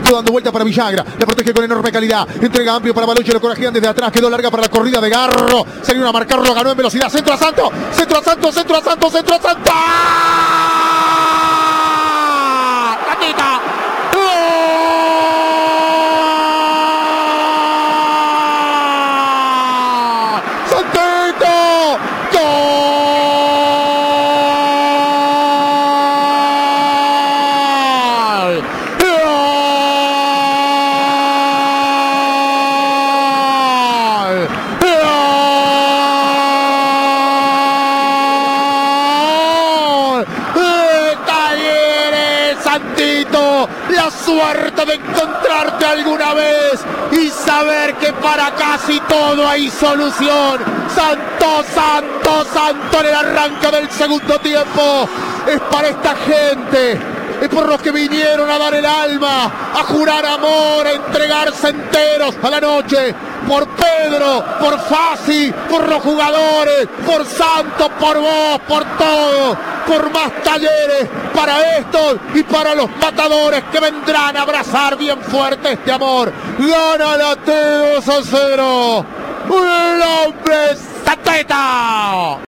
quedó dando vuelta para Villagra, la protege con enorme calidad, entrega amplio para Baloche, lo corajean desde atrás, quedó larga para la corrida de Garro, salieron a marcarlo, ganó en velocidad, centro a Santo, centro a Santo, centro a Santo, centro a Santo. ¡Tatita! Santito, la suerte de encontrarte alguna vez y saber que para casi todo hay solución. Santo, santo, santo en el arranque del segundo tiempo. Es para esta gente, es por los que vinieron a dar el alma, a jurar amor, a entregarse enteros a la noche. Por Pedro, por Fassi, por los jugadores, por Santos, por vos, por todo, por más Talleres, para estos y para los matadores que vendrán a abrazar bien fuerte este amor. Gana la T 2-0. ¡Un hombre Zateta!